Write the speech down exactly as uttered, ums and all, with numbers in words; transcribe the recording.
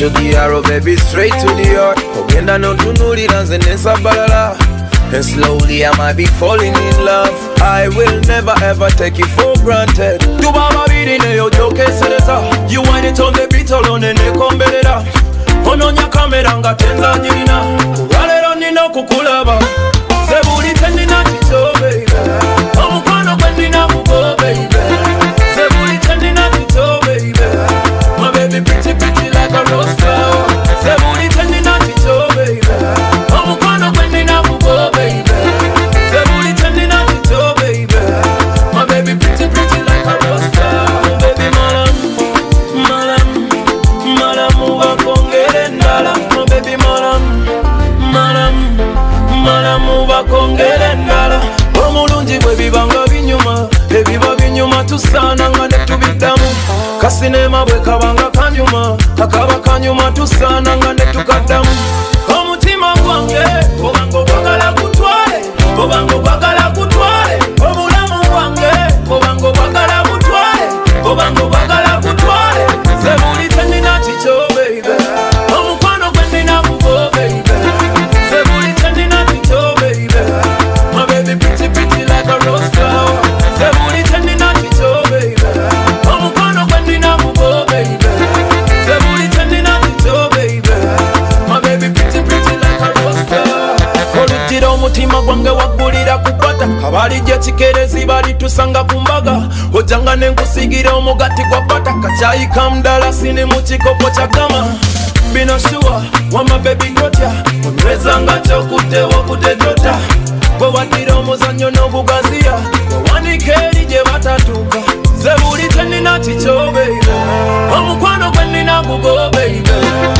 Shugi arrow baby straight to the heart. Ogenda no tunuli ranze nesa balala. And slowly I might be falling in love. I will never ever take it for granted. Tu baba bidi ne yo joke seleza. You want it on the beat alone ne kombelera. Ononya kamera nga tenza nyina. Walero nino kukulaba. Sebuli tenina chicho baby. Omukono gwendina kugo baby. Sebuli tenina chicho baby. My baby pretty pretty like a rose flower. Sebuli tenina chicho baby. Omukono gwendina kugo baby. Sebuli tenina chicho baby. My baby pretty pretty like a rose flower. Baby malam, malam, malam uva kongere ndala. My baby malam, malam, malam uva kongere ndala. Omulungi bwe bibanga binyuma, ebiba binyuma tusana nga ne tubidamu. Kasinema bwe kabanga kanyuma, akaba kanyuma tusana nga ne tukaddamu. Omutima gwange obango gwagala kutwale, obango gwagala kutwale. Obulamu bwange obango gwagala kutwale, obango gwagala kutwale. Sebuli tenina chicho baby, omukwano gwendina kugo baby. Sebuli tenina chicho baby. My baby pretty pretty like a rose flower. Sebuli tenina chicho baby. Omukono gwendina kugo baby. Sebuli tenina chicho baby. My baby pretty pretty like a rose flower. Olutira omutima gwange waggulira kupata. Abalijja kikerezi bali tusanga kumbaga. Ojanga nenkusigira omugati gwa pata. Kachayi kamdala sini mukikopo kya gama. Bino sure, wama baby gotya. Onywezanga kyokudde wakudde dota. Bwe wadira omuzannyo n'obugaziya. Bwe wanika eri gye batatuuka. Sebuli tenina chicho baby. Omukwano gwe nina gugo baby.